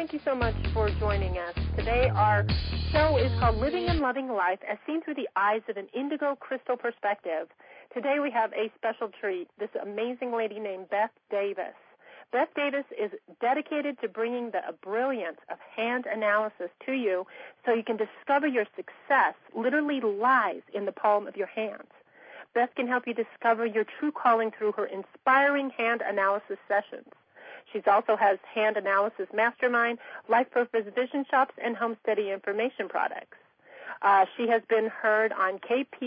thank you so much for joining us. Today our show is called Living and Loving Life as Seen Through the Eyes of an Indigo Crystal Perspective. Today we have a special treat, this amazing lady named Beth Davis. Beth Davis is dedicated to bringing the brilliance of hand analysis to you so you can discover your success literally lies in the palm of your hands. Beth can help you discover your true calling through her inspiring hand analysis sessions. She also has Hand Analysis Mastermind, Life Purpose Vision Shops, and Home Study Information Products. She has been heard on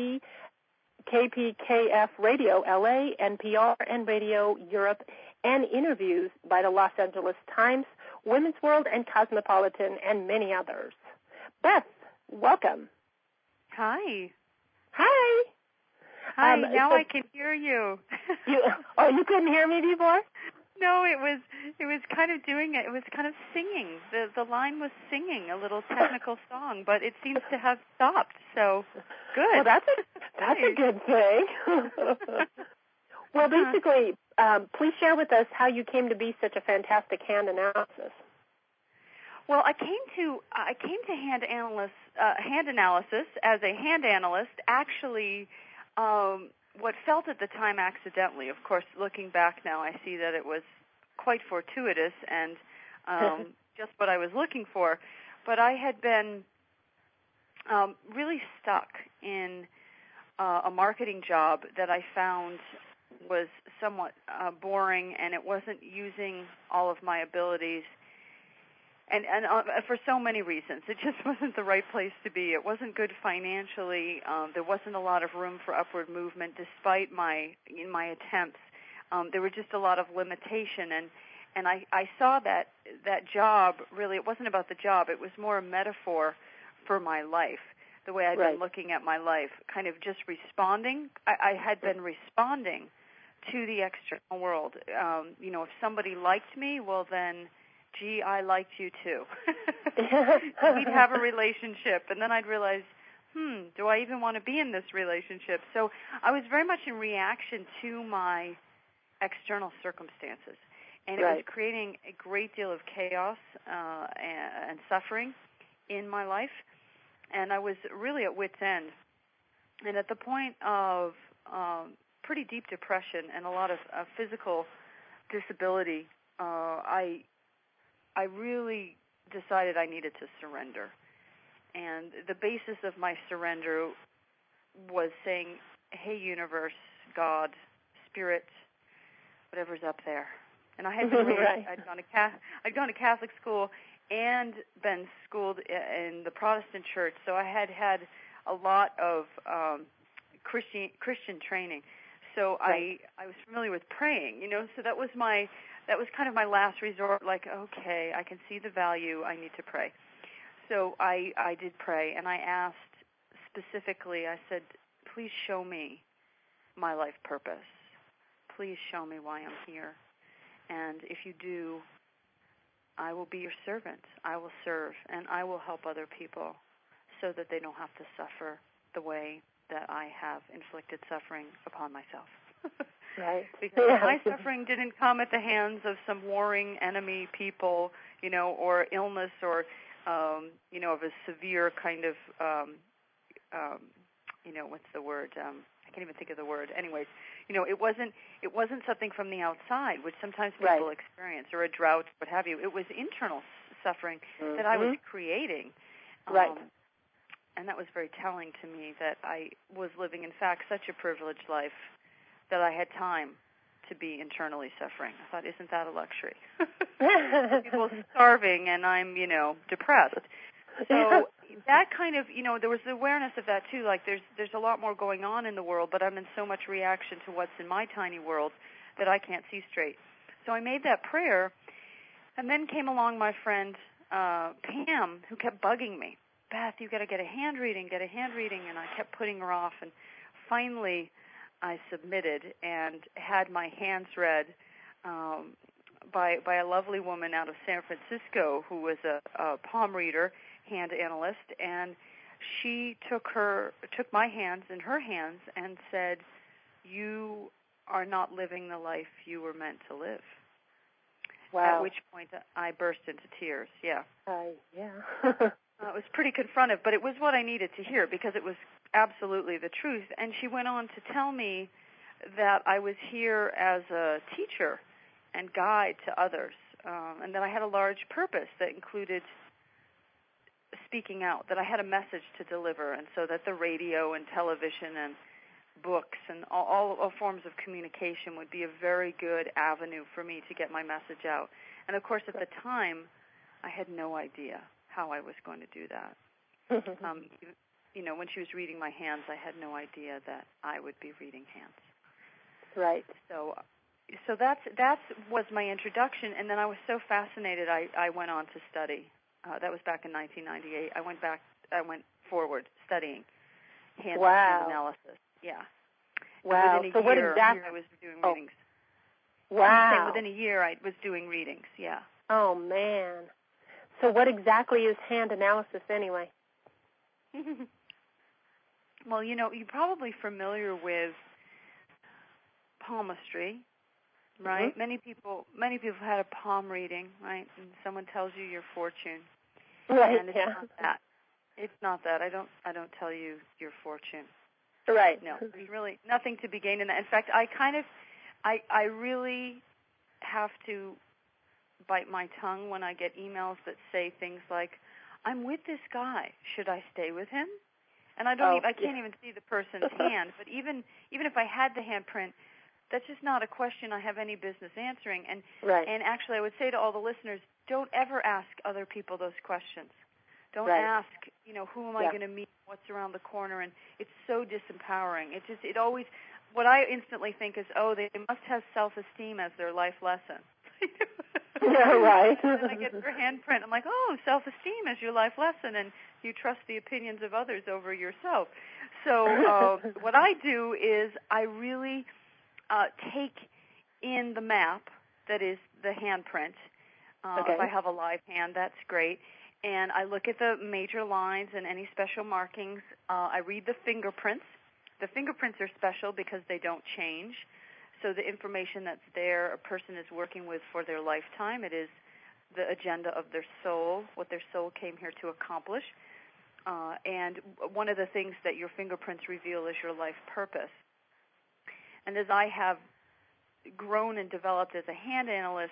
KPKF Radio LA, NPR, and Radio Europe, and interviews by the Los Angeles Times, Women's World, and Cosmopolitan, and many others. Beth, welcome. Hi. Hi. Hi, now I can hear you. You couldn't hear me before? No, it was kind of doing it. It was kind of singing. The line was singing a little technical song, but it seems to have stopped. So, good. Well, that's a good thing. Well, basically, please share with us how you came to be such a fantastic hand analysis. Well, I came to hand analysis as a hand analyst. Actually, what felt at the time accidentally. Of course, looking back now, I see that it was quite fortuitous and just what I was looking for. But I had been really stuck in a marketing job that I found was somewhat boring, and it wasn't using all of my abilities. And for so many reasons, it just wasn't the right place to be. It wasn't good financially. There wasn't a lot of room for upward movement, despite my attempts. There were just a lot of limitation, and I saw that job. Really, it wasn't about the job. It was more a metaphor for my life, the way I'd been looking at my life, kind of just responding. I had been responding to the external world. If somebody liked me, well then, gee, I liked you too. We'd have a relationship, and then I'd realize, do I even want to be in this relationship? So I was very much in reaction to my external circumstances, and it was creating a great deal of chaos and suffering in my life, and I was really at wit's end. And at the point of pretty deep depression and a lot of physical disability, I really decided I needed to surrender. And the basis of my surrender was saying, hey, universe, God, spirit, whatever's up there. And I had been raised, I'd gone to Catholic school and been schooled in the Protestant church, so I had a lot of Christian training. So I was familiar with praying, so that was kind of my last resort, like, okay, I can see the value, I need to pray. So I did pray, and I asked specifically, I said, please show me my life purpose. Please show me why I'm here. And if you do, I will be your servant. I will serve, and I will help other people so that they don't have to suffer the way that I have inflicted suffering upon myself. Because my suffering didn't come at the hands of some warring enemy people, or illness, or of a severe kind of, what's the word? I can't even think of the word. Anyways, it wasn't something from the outside, which sometimes people experience, or a drought, what have you. It was internal suffering that I was creating. And that was very telling to me that I was living, in fact, such a privileged life that I had time to be internally suffering. I thought, isn't that a luxury? People starving, and I'm, depressed. So that kind of, there was awareness of that too. Like there's a lot more going on in the world, but I'm in so much reaction to what's in my tiny world that I can't see straight. So I made that prayer, and then came along my friend Pam, who kept bugging me. Beth, you got to get a hand reading, and I kept putting her off, and finally I submitted and had my hands read by a lovely woman out of San Francisco who was a palm reader, hand analyst, and she took my hands in her hands and said, you are not living the life you were meant to live. Wow. At which point I burst into tears. Yeah. Yeah. It was pretty confrontive, but it was what I needed to hear because it was absolutely the truth. And she went on to tell me that I was here as a teacher and guide to others, and that I had a large purpose that included speaking out, that I had a message to deliver, and so that the radio and television and books and all forms of communication would be a very good avenue for me to get my message out. And, of course, at the time, I had no idea how I was going to do that. When she was reading my hands, I had no idea that I would be reading hands. Right. So that was my introduction, and then I was so fascinated, I went on to study. That was back in 1998. I went forward studying hand analysis. Yeah. Wow. Within a year, I was doing readings. Wow. Within a year, I was doing readings. Yeah. Oh man. So what exactly is hand analysis anyway? Well, you're probably familiar with palmistry, right? Mm-hmm. Many people have had a palm reading, right? And someone tells you your fortune. Right. And it's not that. It's not that. I don't tell you your fortune. Right. No, there's really nothing to be gained in that. In fact, I really have to bite my tongue when I get emails that say things like, "I'm with this guy. Should I stay with him?" And I can't even see the person's hand. But even if I had the handprint, that's just not a question I have any business answering. And and actually, I would say to all the listeners, don't ever ask other people those questions. Don't ask, who am I going to meet? What's around the corner? And it's so disempowering. It always, what I instantly think is, they must have self-esteem as their life lesson. Right. And then I get their handprint. I'm like, self-esteem is your life lesson, and you trust the opinions of others over yourself. So what I do is I really take in the map that is the handprint. If I have a live hand, that's great. And I look at the major lines and any special markings. I read the fingerprints. The fingerprints are special because they don't change. So the information that's there, a person is working with for their lifetime. It is the agenda of their soul, what their soul came here to accomplish. And one of the things that your fingerprints reveal is your life purpose. And as I have grown and developed as a hand analyst,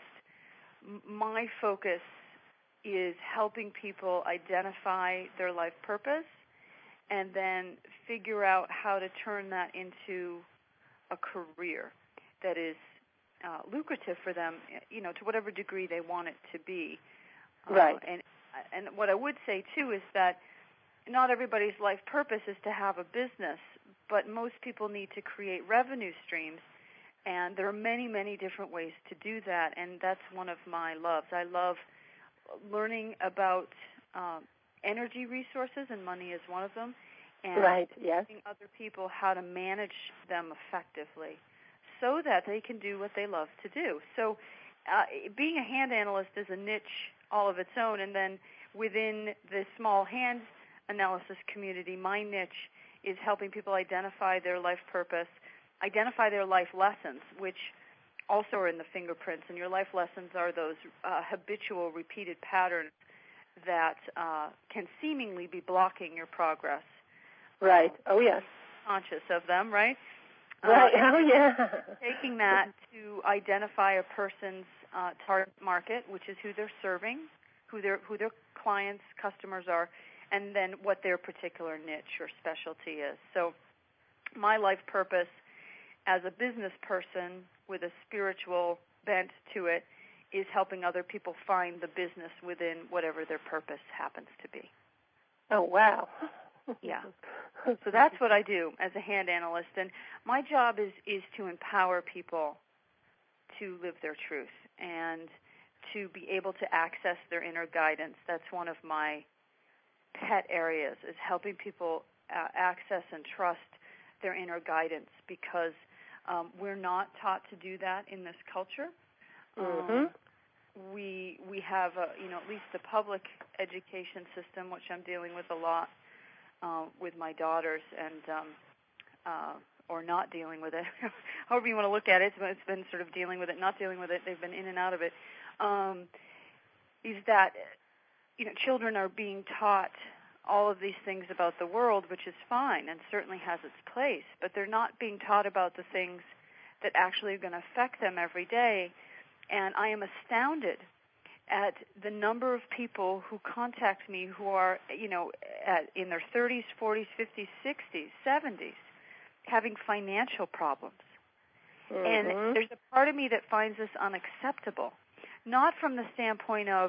my focus is helping people identify their life purpose and then figure out how to turn that into a career that is lucrative for them, to whatever degree they want it to be. Right. And what I would say, too, is that not everybody's life purpose is to have a business, but most people need to create revenue streams, and there are many, many different ways to do that, and that's one of my loves. I love learning about energy resources, and money is one of them, and teaching other people how to manage them effectively so that they can do what they love to do. So being a hand analyst is a niche all of its own, and then within the small hand analysis community, my niche is helping people identify their life purpose, identify their life lessons, which also are in the fingerprints. And your life lessons are those habitual, repeated patterns that can seemingly be blocking your progress. Right. Oh, yes. Conscious of them, right? Right. Oh, yeah. Taking that to identify a person's target market, which is who they're serving, who their clients, customers are, and then what their particular niche or specialty is. So my life purpose as a business person with a spiritual bent to it is helping other people find the business within whatever their purpose happens to be. Oh, wow. Yeah. So that's what I do as a hand analyst. And my job is to empower people to live their truth and to be able to access their inner guidance. That's one of my pet areas, is helping people access and trust their inner guidance, because we're not taught to do that in this culture. We have at least the public education system, which I'm dealing with a lot with my daughters, and or not dealing with it, however you want to look at it. It's been sort of dealing with it, not dealing with it. They've been in and out of it. is that children are being taught all of these things about the world, which is fine and certainly has its place, but they're not being taught about the things that actually are going to affect them every day. And I am astounded at the number of people who contact me who are, in their 30s, 40s, 50s, 60s, 70s, having financial problems. Mm-hmm. And there's a part of me that finds this unacceptable, not from the standpoint of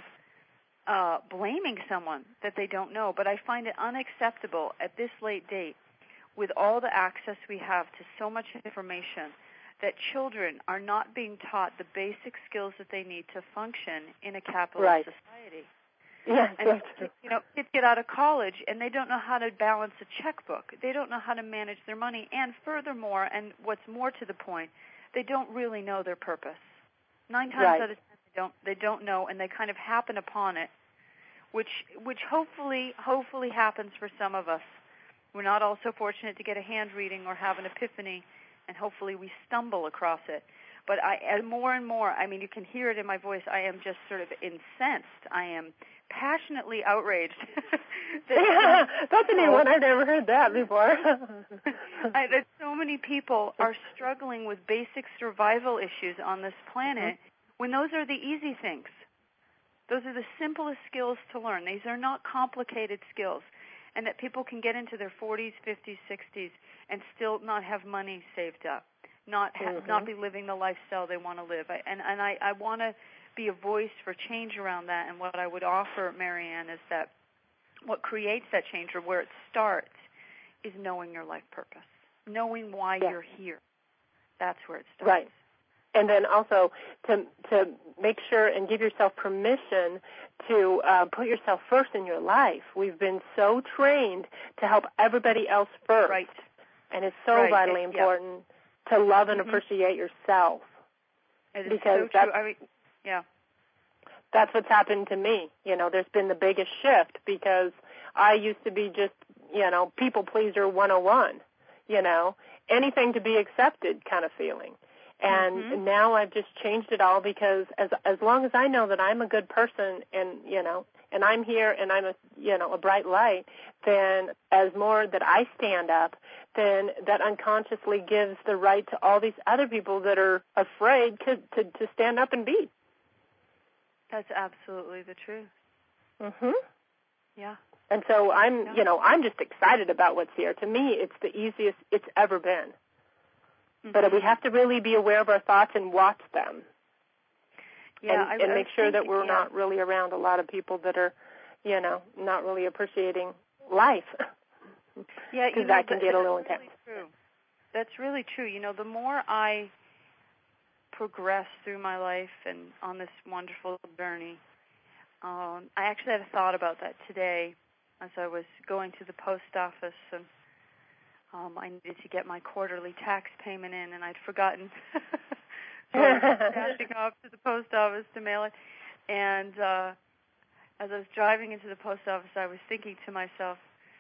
blaming someone that they don't know, but I find it unacceptable at this late date, with all the access we have to so much information, that children are not being taught the basic skills that they need to function in a capitalist society. Yeah, and kids get out of college and they don't know how to balance a checkbook. They don't know how to manage their money, and furthermore, and what's more to the point, they don't really know their purpose. 9 times out of 10, they don't know, and they kind of happen upon it, which hopefully happens for some of us. We're not all so fortunate to get a hand reading or have an epiphany, and hopefully we stumble across it. But more and more, you can hear it in my voice, I am just sort of incensed. I am passionately outraged. That's a new one. I've never heard that before. That so many people are struggling with basic survival issues on this planet, when those are the easy things. Those are the simplest skills to learn. These are not complicated skills. And that people can get into their 40s, 50s, 60s and still not have money saved up, not be living the lifestyle they want to live. I want to be a voice for change around that. And what I would offer, Marianne, is that what creates that change, or where it starts, is knowing your life purpose, knowing why you're here. That's where it starts. Right. And then also to make sure and give yourself permission to put yourself first in your life. We've been so trained to help everybody else first. Right. And it's so vitally important to love and appreciate yourself. It is so true. That's what's happened to me. There's been the biggest shift, because I used to be just, people pleaser 101, anything to be accepted kind of feeling. And now I've just changed it all, because as long as I know that I'm a good person and I'm here and I'm a bright light, then as more that I stand up, then that unconsciously gives the right to all these other people that are afraid to stand up and be. That's absolutely the truth. Mhm. Yeah. And so I'm just excited about what's here. To me, it's the easiest it's ever been. But we have to really be aware of our thoughts and watch them. Yeah, and make sure that we're not really around a lot of people that are, not really appreciating life. Yeah, because that can get a little intense. True. That's really true. The more I progress through my life and on this wonderful journey, I actually had a thought about that today as I was going to the post office, and I needed to get my quarterly tax payment in, and I'd forgotten. So I was dashing off to the post office to mail it. And as I was driving into the post office, I was thinking to myself,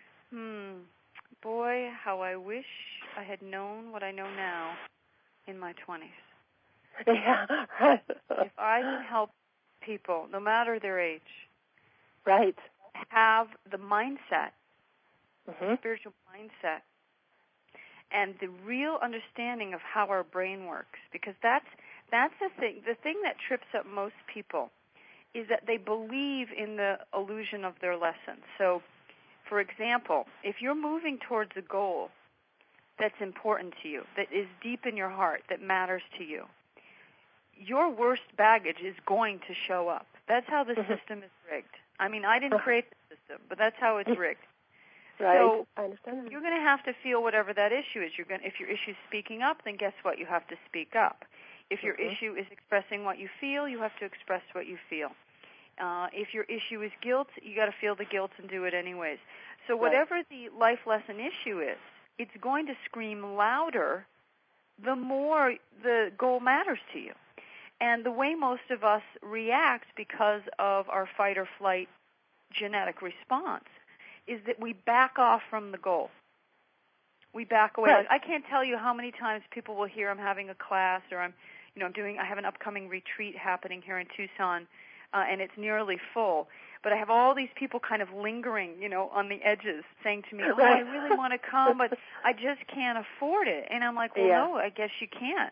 boy, how I wish I had known what I know now in my 20s. Yeah. If I can help people, no matter their age, right, have the mindset, spiritual mindset, and the real understanding of how our brain works, because that's the thing. The thing that trips up most people is that they believe in the illusion of their lesson. So, for example, if you're moving towards a goal that's important to you, that is deep in your heart, that matters to you, your worst baggage is going to show up. That's how the system is rigged. I mean, I didn't create the system, but that's how it's rigged. Right. So I understand. You're going to have to feel whatever that issue is. If your issue is speaking up, then guess what? You have to speak up. If your issue is expressing what you feel, you have to express what you feel. If your issue is guilt, you got to feel the guilt and do it anyways. So whatever the life lesson issue is, it's going to scream louder the more the goal matters to you. And the way most of us react because of our fight or flight genetic response is that we back off from the goal. We back away. Right. Like, I can't tell you how many times people will hear I'm having a class or I'm, I have an upcoming retreat happening here in Tucson, and it's nearly full. But I have all these people kind of lingering, on the edges, saying to me, "Oh, I really want to come, but I just can't afford it." And I'm like, "Well, no, I guess you can't."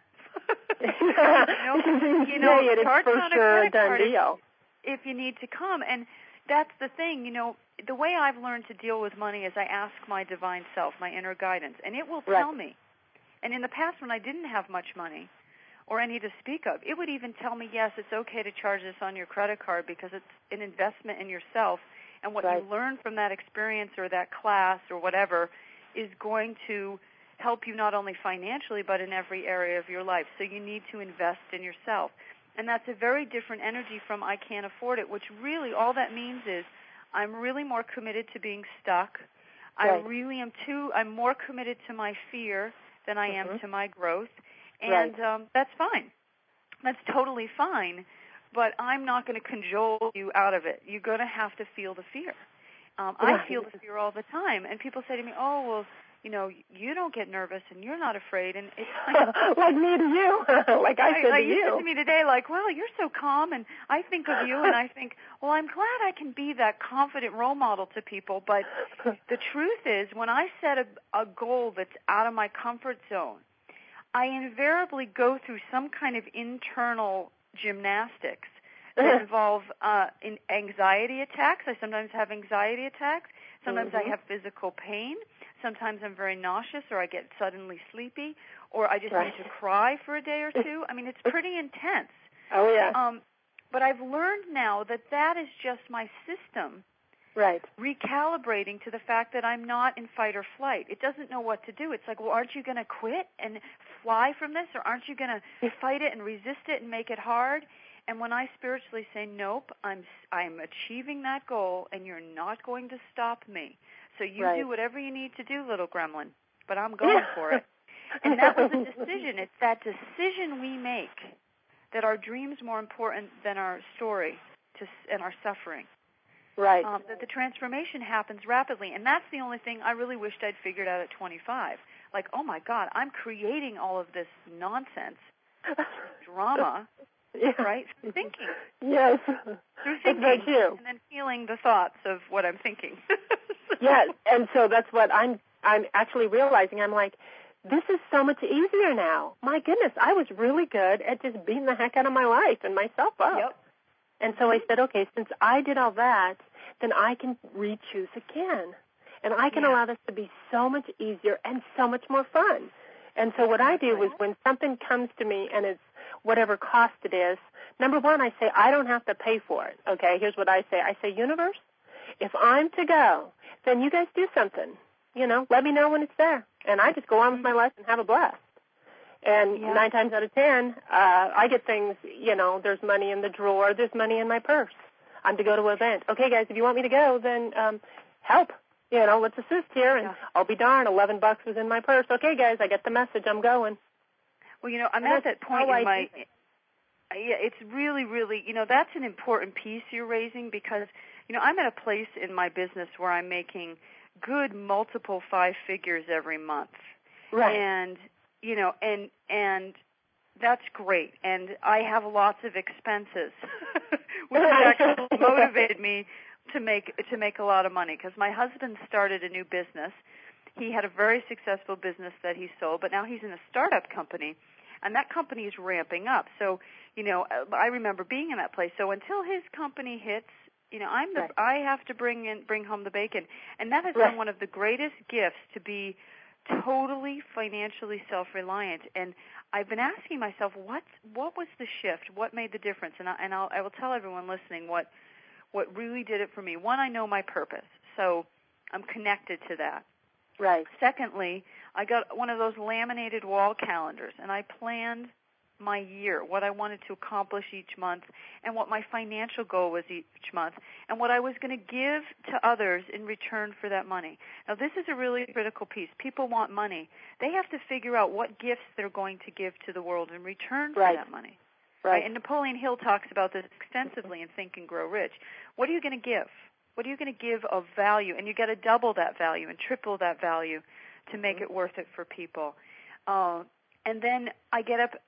It's hard for sure a done deal if you need to come. And that's the thing, the way I've learned to deal with money is I ask my divine self, my inner guidance, and it will tell me. And in the past, when I didn't have much money or any to speak of, it would even tell me, yes, it's okay to charge this on your credit card because it's an investment in yourself, and what you learn from that experience or that class or whatever is going to help you not only financially but in every area of your life. So you need to invest in yourself. And that's a very different energy from I can't afford it, which really all that means is I'm really more committed to being stuck. I'm more committed to my fear than I am to my growth. And that's fine. That's totally fine. But I'm not going to cajole you out of it. You're going to have to feel the fear. I feel the fear all the time. And people say to me, "Oh, well, you don't get nervous and you're not afraid." And it's like me to you. Like I said to you. You said to me today, like, "Well, you're so calm," and I think of you and I think, well, I'm glad I can be that confident role model to people. But the truth is, when I set a goal that's out of my comfort zone, I invariably go through some kind of internal gymnastics that involve anxiety attacks. I sometimes have anxiety attacks. Sometimes I have physical pain. Sometimes I'm very nauseous, or I get suddenly sleepy, or I just need to cry for a day or two. I mean, it's pretty intense. Oh, yeah. But I've learned now that that is just my system recalibrating to the fact that I'm not in fight or flight. It doesn't know what to do. It's like, well, aren't you going to quit and fly from this, or aren't you going to fight it and resist it and make it hard? And when I spiritually say, nope, I'm achieving that goal, and you're not going to stop me. So you do whatever you need to do, little gremlin, but I'm going for it. And that was a decision. It's that decision we make that our dream's more important than our story and our suffering. Right. That the transformation happens rapidly. And that's the only thing I really wished I'd figured out at 25. Like, oh, my God, I'm creating all of this nonsense, drama, right, through thinking. Yes. Through thinking and then feeling the thoughts of what I'm thinking. Yes, and so that's what I'm actually realizing. I'm like, this is so much easier now. My goodness, I was really good at just beating the heck out of my life and myself up. Yep. And so I said, okay, since I did all that, then I can re-choose again. And I can allow this to be so much easier and so much more fun. And so what I do is when something comes to me and it's whatever cost it is, number one, I say, I don't have to pay for it. Okay, here's what I say. I say, universe, if I'm to go, then you guys do something. Let me know when it's there. And I just go on with my life and have a blast. And 9 times out of 10, I get things, there's money in the drawer, there's money in my purse. I'm to go to an event. Okay, guys, if you want me to go, then help. Let's assist here. And I'll be darned, $11 was in my purse. Okay, guys, I get the message. I'm going. Well, I'm at that point in my... it's really, really, that's an important piece you're raising because, I'm at a place in my business where I'm making good multiple 5 figures every month. Right. And, and that's great. And I have lots of expenses, which has actually motivated me to make a lot of money because my husband started a new business. He had a very successful business that he sold, but now he's in a startup company, and that company is ramping up. So, I remember being in that place. So until his company hits, I have to bring home the bacon, and that has been one of the greatest gifts to be totally financially self-reliant. And I've been asking myself, what was the shift? What made the difference? And I will tell everyone listening what really did it for me. One, I know my purpose, so I'm connected to that. Right. Secondly, I got one of those laminated wall calendars, and I planned my year, what I wanted to accomplish each month, and what my financial goal was each month, and what I was going to give to others in return for that money. Now, this is a really critical piece. People want money. They have to figure out what gifts they're going to give to the world in return for that money. Right. And Napoleon Hill talks about this extensively in Think and Grow Rich. What are you going to give? What are you going to give of value? And you got to double that value and triple that value to make it worth it for people. And then I get up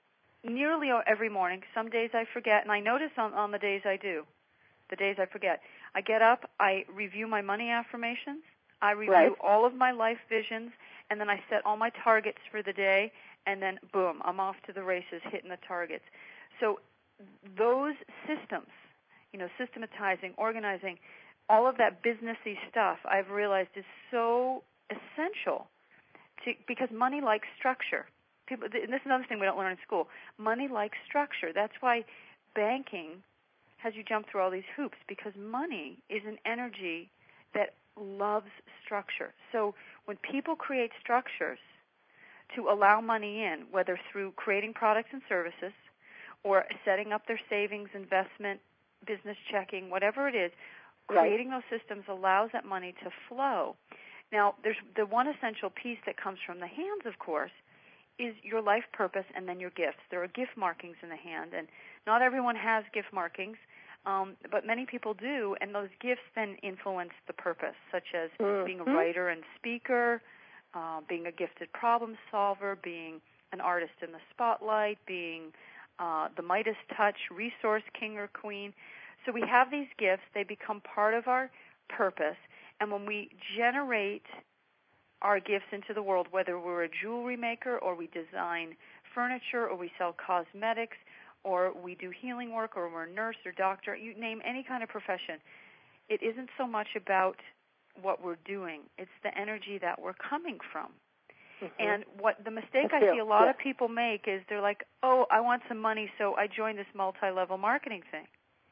nearly every morning. Some days I forget, and I notice on the days I do, the days I forget. I get up, I review my money affirmations, I review all of my life visions, and then I set all my targets for the day, and then, boom, I'm off to the races, hitting the targets. So those systems, systematizing, organizing, all of that businessy stuff, I've realized is so essential because money likes structure. And this is another thing we don't learn in school. Money likes structure. That's why banking has you jump through all these hoops, because money is an energy that loves structure. So when people create structures to allow money in, whether through creating products and services or setting up their savings, investment, business checking, whatever it is, creating those systems allows that money to flow. Now, there's the one essential piece that comes from the hands, of course, is your life purpose and then your gifts. There are gift markings in the hand, and not everyone has gift markings, but many people do, and those gifts then influence the purpose, such as being a writer and speaker, being a gifted problem solver, being an artist in the spotlight, being the Midas touch, resource king or queen. So we have these gifts. They become part of our purpose, and when we generate our gifts into the world, whether we're a jewelry maker or we design furniture or we sell cosmetics or we do healing work or we're a nurse or doctor, you name any kind of profession, it isn't so much about what we're doing. It's the energy that we're coming from. And what the mistake I see a lot of people make is they're like, oh, I want some money, so I joined this multi-level marketing thing.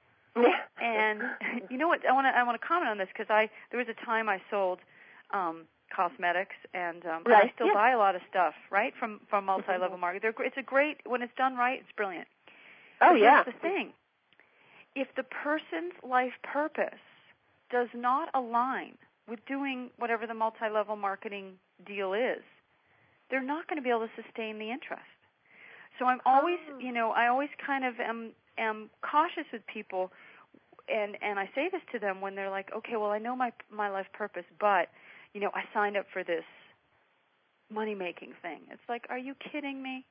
And you know what? I want to comment on this because there was a time I sold cosmetics, and I still buy a lot of stuff, right, from multi-level marketing. It's a great, when it's done right, it's brilliant. But here's the thing. If the person's life purpose does not align with doing whatever the multi-level marketing deal is, they're not going to be able to sustain the interest. So I'm always, I always kind of am cautious with people, and I say this to them when they're like, okay, well, I know my life purpose, but I signed up for this money-making thing. It's like, are you kidding me?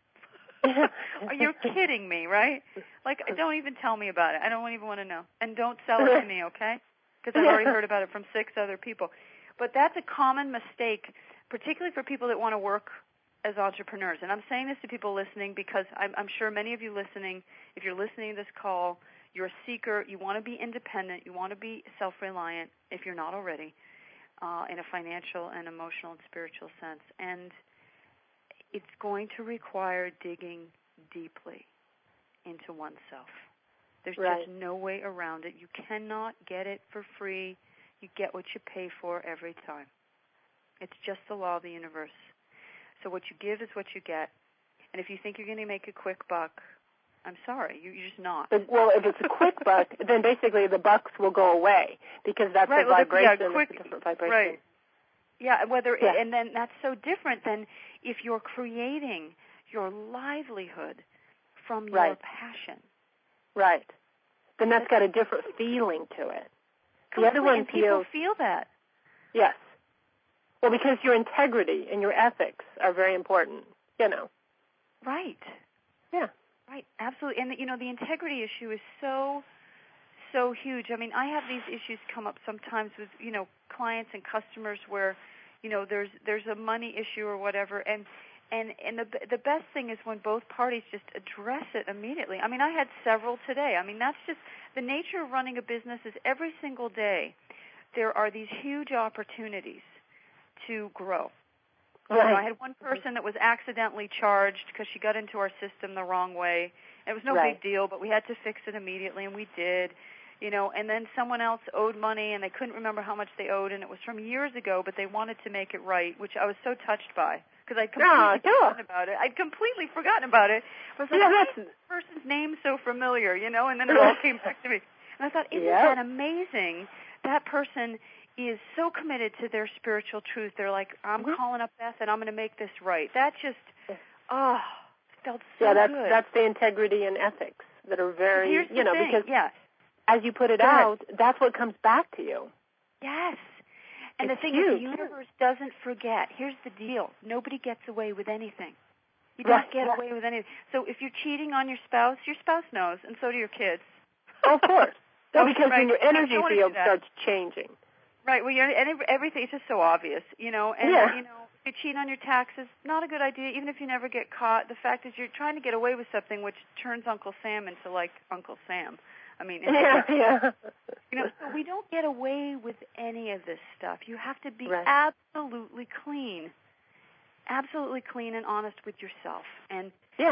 Are you kidding me, right? Like, don't even tell me about it. I don't even want to know. And don't sell it to me, okay? Because I've already heard about it from 6 other people. But that's a common mistake, particularly for people that want to work as entrepreneurs. And I'm saying this to people listening because I'm sure many of you listening, if you're listening to this call, you're a seeker, you want to be independent, you want to be self-reliant, if you're not already, in a financial and emotional and spiritual sense. And it's going to require digging deeply into oneself. There's just no way around it. You cannot get it for free. You get what you pay for every time. It's just the law of the universe. So what you give is what you get. And if you think you're going to make a quick buck, I'm sorry, you're just not. Well, if it's a quick buck, then basically the bucks will go away because that's a vibration. It's a different vibration. Right. Yeah, and then that's so different than if you're creating your livelihood from your passion. Right. Then that's got a different feeling to it. The other one people feel that. Yes. Well, because your integrity and your ethics are very important, Right. Yeah. Right, absolutely. And, the integrity issue is so huge. I mean, I have these issues come up sometimes with, clients and customers where, there's a money issue or whatever, and the best thing is when both parties just address it immediately. I mean, I had several today. I mean, that's just the nature of running a business is every single day there are these huge opportunities to grow. Right. I had one person that was accidentally charged because she got into our system the wrong way. It was no big deal, but we had to fix it immediately, and we did. And then someone else owed money, and they couldn't remember how much they owed, and it was from years ago, but they wanted to make it right, which I was so touched by because I'd completely forgotten about it. I'd completely forgotten about it. I was like, why is this person's name so familiar, and then it all came back to me. And I thought, isn't that amazing? That person is so committed to their spiritual truth. They're like, I'm calling up Beth, and I'm going to make this right. That just, felt so good. That's the integrity and ethics that are very, here's the thing. because as you put it out, that's what comes back to you. Yes. And the thing is, the universe doesn't forget. Here's the deal. Nobody gets away with anything. You don't get away with anything. So if you're cheating on your spouse knows, and so do your kids. Of course. No, because right. then your energy field starts changing. Right. Well, everything is just so obvious, you know. And you know, if you cheat on your taxes, not a good idea. Even if you never get caught, the fact is you're trying to get away with something which turns Uncle Sam into like Uncle Sam. I mean, you know, so we don't get away with any of this stuff. You have to be absolutely clean and honest with yourself. And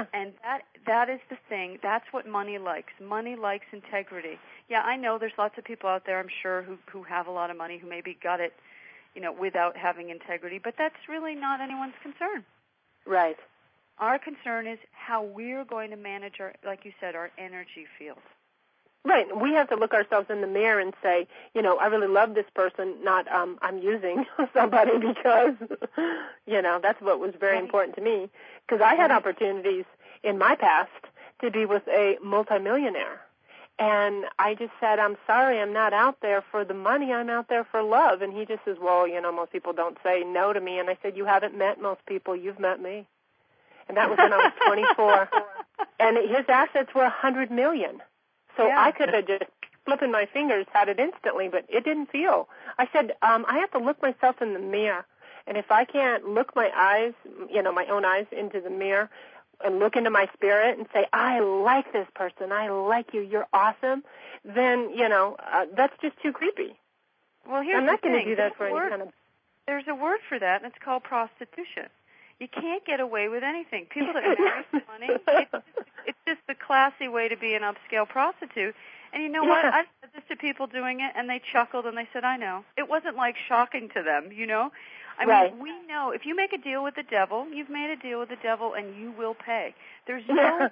that is the thing. That's what money likes. Money likes integrity. Yeah, I know there's lots of people out there, I'm sure, who have a lot of money, who maybe got it, you know, without having integrity, but that's really not anyone's concern. Right. Our concern is how we're going to manage our, like you said, our energy field. Right. We have to look ourselves in the mirror and say, you know, I really love this person, not I'm using somebody because, you know, that's what was very important to me. Because I had opportunities in my past to be with a multimillionaire. And I just said, I'm sorry, I'm not out there for the money, I'm out there for love. And he just says, well, you know, most people don't say no to me. And I said, you haven't met most people, you've met me. And that was when I was 24. And his assets were $100 million. So I could have just flipping my fingers had it instantly, but it didn't feel. I said, I have to look myself in the mirror. And if I can't look my eyes, you know, my own eyes into the mirror and look into my spirit and say, I like this person, I like you, you're awesome, then, you know, that's just too creepy. Well, here's I'm not going to do that for any kind of... There's a word for that, and it's called prostitution. You can't get away with anything. People that marry for money, it's just the classy way to be an upscale prostitute. And you know what? I've said this to people doing it, and they chuckled, and they said, I know. It wasn't, like, shocking to them, you know? I mean, we know if you make a deal with the devil, you've made a deal with the devil, and you will pay. There's no,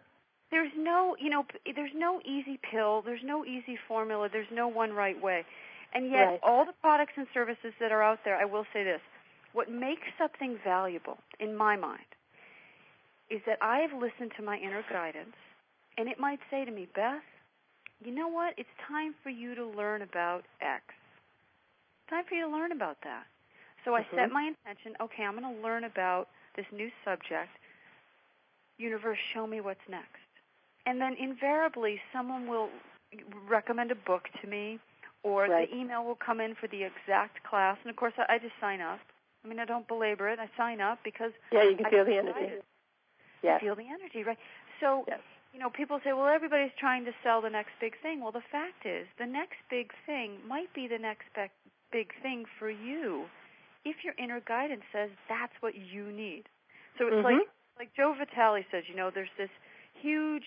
you know, there's no easy pill. There's no easy formula. There's no one right way. And yet all the products and services that are out there, I will say this, what makes something valuable, in my mind, is that I have listened to my inner guidance, and it might say to me, Beth, you know what? It's time for you to learn about X. Time for you to learn about that. So I set my intention, okay, I'm going to learn about this new subject. Universe, show me what's next. And then invariably someone will recommend a book to me, or the email will come in for the exact class. And, of course, I just sign up. I mean, I don't belabor it. I sign up because you can feel the energy. I feel the energy, right? So, you know, people say, well, everybody's trying to sell the next big thing. Well, the fact is the next big thing might be the next big thing for you if your inner guidance says that's what you need. So it's like Joe Vitale says, you know, there's this huge,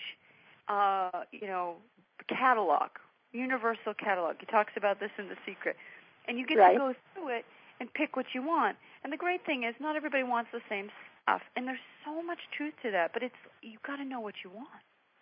you know, catalog, universal catalog. He talks about this in The Secret. And you get to go through it and pick what you want. And the great thing is not everybody wants the same stuff. And there's so much truth to that, but you've got to know what you want.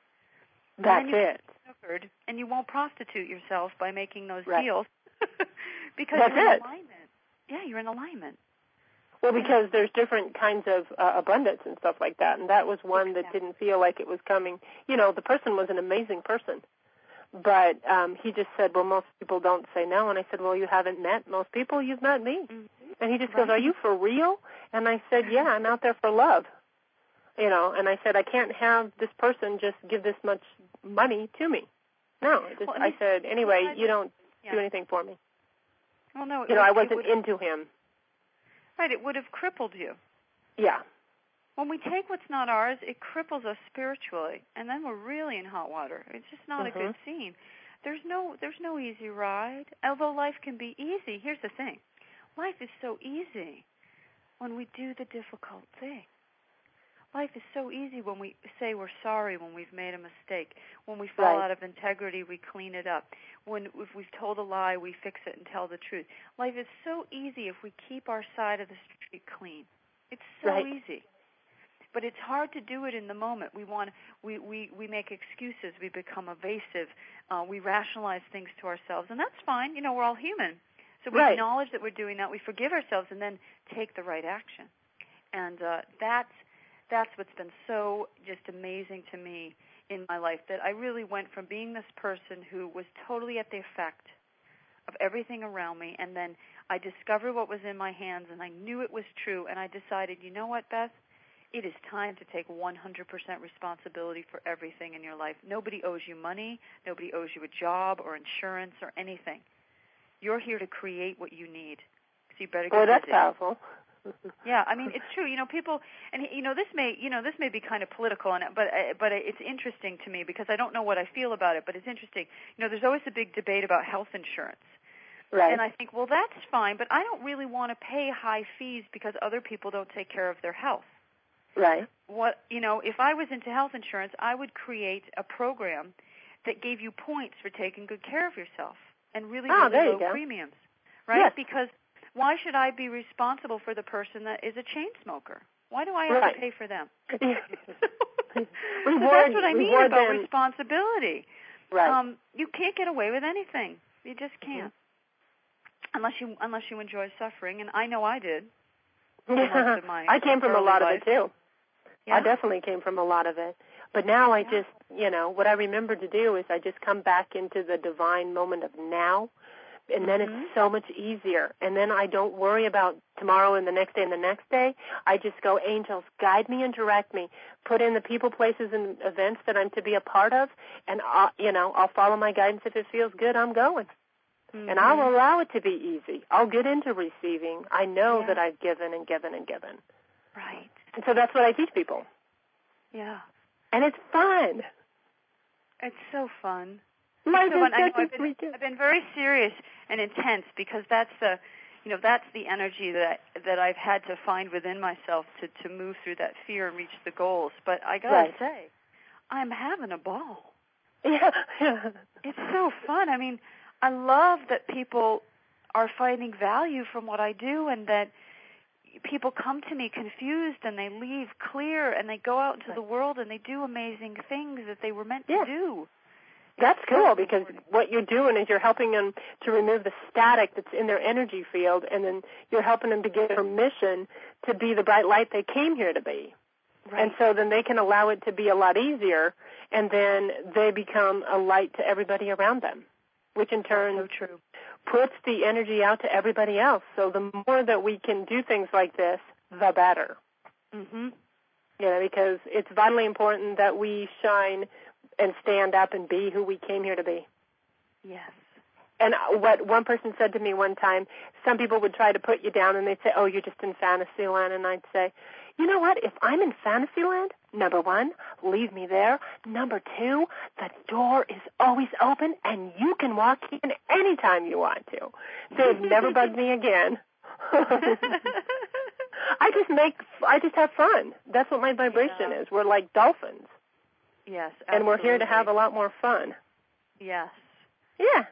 That's it. And you won't prostitute yourself by making those deals because you're in alignment. Yeah, you're in alignment. Well, because there's different kinds of abundance and stuff like that, and that was one that didn't feel like it was coming. You know, the person was an amazing person, but he just said, well, most people don't say no. And I said, well, you haven't met most people. You've met me. And he just goes, are you for real? And I said, yeah, I'm out there for love. You know, and I said, I can't have this person just give this much money to me. No, I said, anyway, you don't do anything for me. Well, no, you know, I wasn't into him. Right, it would have crippled you. Yeah. When we take what's not ours, it cripples us spiritually, and then we're really in hot water. It's just not a good scene. There's no easy ride. Although life can be easy, here's the thing. Life is so easy when we do the difficult thing. Life is so easy when we say we're sorry when we've made a mistake. When we fall out of integrity, we clean it up. If we've told a lie, we fix it and tell the truth. Life is so easy if we keep our side of the street clean. It's so easy. But it's hard to do it in the moment. We make excuses. We become evasive. We rationalize things to ourselves, and that's fine. You know, we're all human. So we acknowledge that we're doing that. We forgive ourselves, and then take the right action. And that's what's been so just amazing to me in my life, that I really went from being this person who was totally at the effect of everything around me, and then I discovered what was in my hands, and I knew it was true, and I decided, you know what, Beth? It is time to take 100% responsibility for everything in your life. Nobody owes you money. Nobody owes you a job or insurance or anything. You're here to create what you need. So you better get busy. Well, that's powerful. Yeah, I mean, it's true. People, and this may be kind of political, but it's interesting to me because I don't know what I feel about it, but it's interesting. There's always a big debate about health insurance. Right. And I think, well, that's fine, but I don't really want to pay high fees because other people don't take care of their health. Right. If I was into health insurance, I would create a program that gave you points for taking good care of yourself and really low premiums, right? Yes. Because why should I be responsible for the person that is a chain smoker? Why do I have to pay for them? That's what I mean about responsibility. Right. You can't get away with anything. You just can't, unless you enjoy suffering. And I know I did. Most of my I came from a lot of it too. Yeah. I definitely came from a lot of it. But now I just, what I remember to do is I just come back into the divine moment of now, and then it's so much easier. And then I don't worry about tomorrow and the next day and the next day. I just go, angels, guide me and direct me. Put in the people, places, and events that I'm to be a part of, and I'll follow my guidance. If it feels good, I'm going. And I'll allow it to be easy. I'll get into receiving. I know that I've given and given and given. Right. And so that's what I teach people. Yeah. And it's fun. It's so fun. Life is I've been very serious and intense because that's the energy that I've had to find within myself to move through that fear and reach the goals. But I gotta say, I'm having a ball. Yeah. It's so fun. I mean, I love that people are finding value from what I do, and that people come to me confused and they leave clear, and they go out into the world and they do amazing things that they were meant to do. That's cool, because what you're doing is you're helping them to remove the static that's in their energy field, and then you're helping them to get permission to be the bright light they came here to be. Right. And so then they can allow it to be a lot easier, and then they become a light to everybody around them, which in turn puts the energy out to everybody else. So the more that we can do things like this, the better. Because it's vitally important that we shine and stand up and be who we came here to be. Yes. And what one person said to me one time, some people would try to put you down and they'd say, oh, you're just in fantasy land. And I'd say, you know what? If I'm in fantasy land, number one, leave me there. Number two, the door is always open and you can walk in anytime you want to. So it never bugged me again. I just have fun. That's what my vibration is. We're like dolphins. Yes, absolutely. And we're here to have a lot more fun. Yes. Yeah.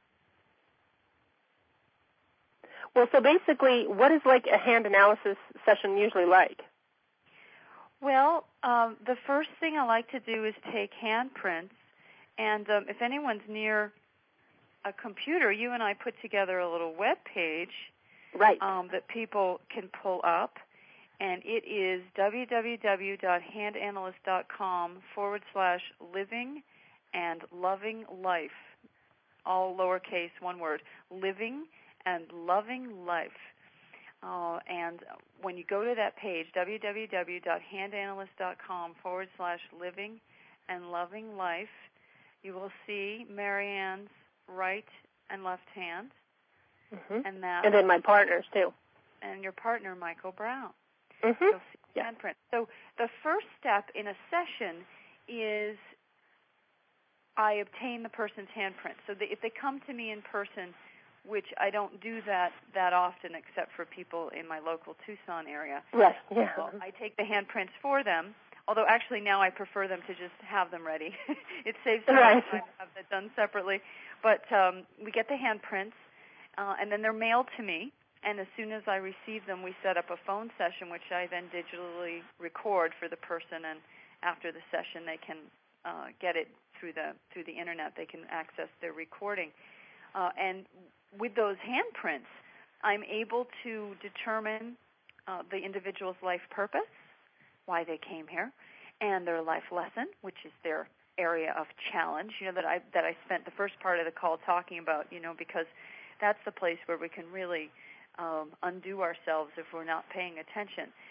Well, so basically, what is like a hand analysis session usually like? Well, the first thing I like to do is take handprints, and if anyone's near a computer, you and I put together a little web page that people can pull up, and it is www.handanalyst.com/living and loving life, all lowercase, one word, living and loving life. And when you go to that page, www.handanalyst.com/living and loving life, you will see Marianne's right and left hand, and then my partners too, and your partner Michael Brown. You'll see handprint. So the first step in a session is I obtain the person's handprint. So if they come to me in person, which I don't do that often except for people in my local Tucson area. Right, yeah. So I take the handprints for them, although actually now I prefer them to just have them ready. It saves so much time to have that done separately. But we get the handprints, and then they're mailed to me, and as soon as I receive them, we set up a phone session, which I then digitally record for the person, and after the session they can get it through the Internet. They can access their recording. And with those handprints, I'm able to determine the individual's life purpose, why they came here, and their life lesson, which is their area of challenge, that I spent the first part of the call talking about, because that's the place where we can really undo ourselves if we're not paying attention.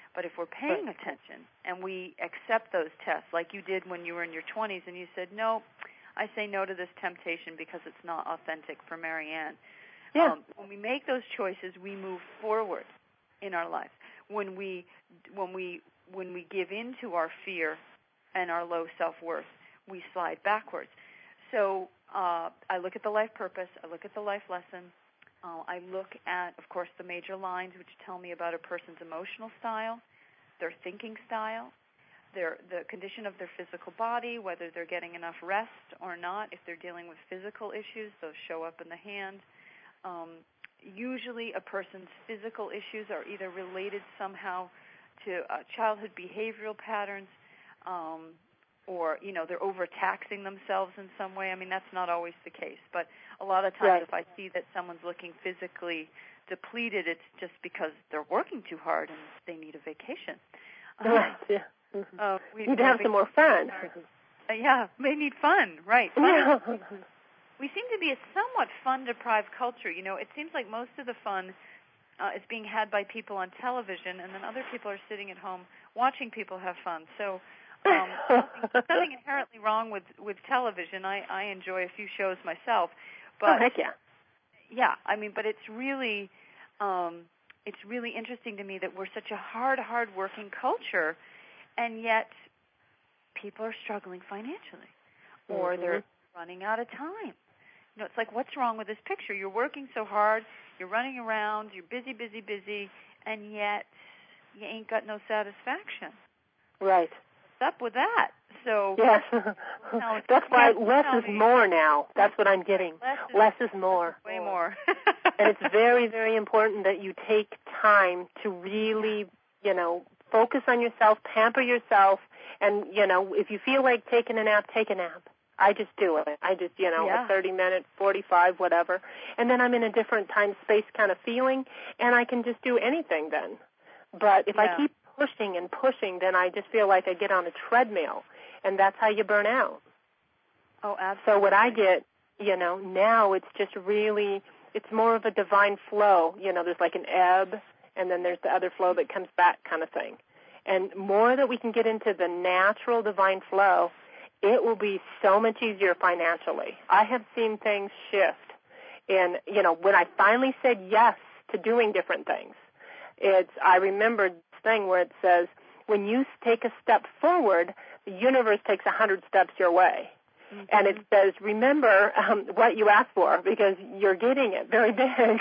But if we're paying attention and we accept those tests, like you did when you were in your 20s and you said, no, I say no to this temptation because it's not authentic for Marianne. Yeah. When we make those choices, we move forward in our lives. When we give in to our fear and our low self-worth, we slide backwards. So I look at the life purpose. I look at the life lesson. I look at, of course, the major lines, which tell me about a person's emotional style, their thinking style, the condition of their physical body, whether they're getting enough rest or not. If they're dealing with physical issues, those show up in the hand. Usually a person's physical issues are either related somehow to childhood behavioral patterns, or, they're overtaxing themselves in some way. I mean, that's not always the case. But a lot of times if I see that someone's looking physically depleted, it's just because they're working too hard and they need a vacation. We need to have some more fun. They need fun, right. Fun. We seem to be a somewhat fun-deprived culture. It seems like most of the fun is being had by people on television, and then other people are sitting at home watching people have fun. So nothing inherently wrong with television. I enjoy a few shows myself, but heck yeah. Yeah, I mean, but it's really interesting to me that we're such a hard-working culture, and yet people are struggling financially, or they're running out of time. It's like, what's wrong with this picture? You're working so hard, you're running around, you're busy, and yet you ain't got no satisfaction. Right. What's up with that? So yes, that's why less is more now. That's what I'm getting. Less is more. Way more. And it's very, very important that you take time to really, focus on yourself, pamper yourself, and, if you feel like taking a nap, take a nap. I just do it. I just, a 30-minute, 45, whatever. And then I'm in a different time space kind of feeling, and I can just do anything then. But if I keep pushing and pushing, then I just feel like I get on a treadmill, and that's how you burn out. Oh, absolutely. So what I get, now it's just really, it's more of a divine flow. There's like an ebb, and then there's the other flow that comes back kind of thing. And more that we can get into the natural divine flow, it will be so much easier financially. I have seen things shift. And, when I finally said yes to doing different things, I remember this thing where it says, when you take a step forward, the universe takes 100 steps your way. Mm-hmm. And it says, remember what you asked for, because you're getting it very big.